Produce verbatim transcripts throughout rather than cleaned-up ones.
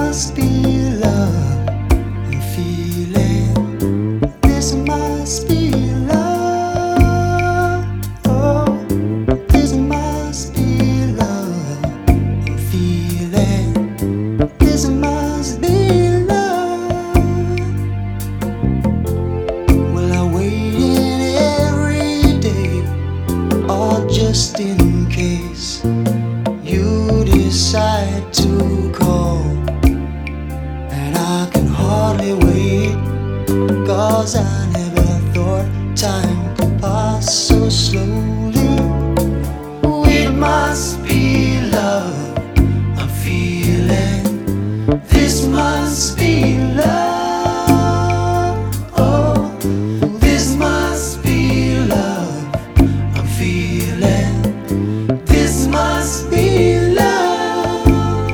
must be love I'm feeling. This must be love. Oh, this must be love I'm feeling. This must be love. Well, I wait every day, all just in case you decide to call. And I can hardly wait, 'cause I never thought time could pass so slowly. It must be love I'm feeling. This must be love. Oh, this must be love I'm feeling. This must be love.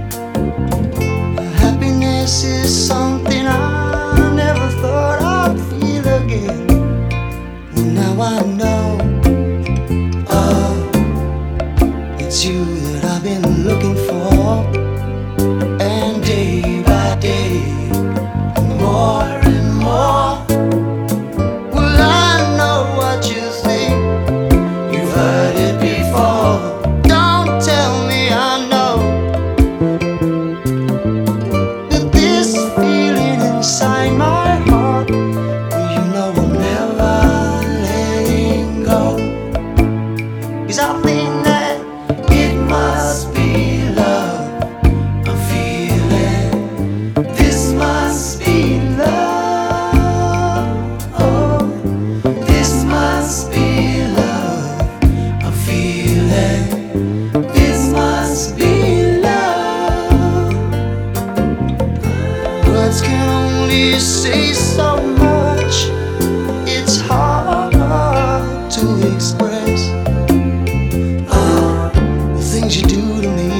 Happiness is something I never thought I'd feel again. Well, now I know, oh, it's you that I've been looking for. And day by day, more and more. Well, I know what you think. You've heard it before. Don't tell me I know that this feeling inside my heart, well, you know I'm never letting go. 'Cause I think that it must be love I'm feeling. This must be love. Oh, this must be love I'm feeling. This must be love. Words can only say so much. It's hard to express oh, the things you do to me.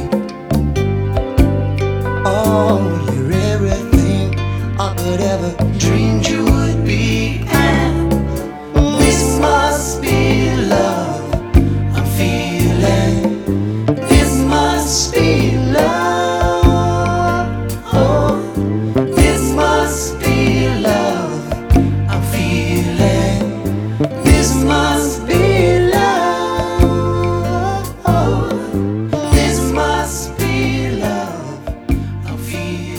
Oh, you're everything I could ever dreamed you would be. And this must be love I'm feeling. This must be love. Oh, this must be love I'm feeling. This must be love. Oh, this must be love I'm feeling.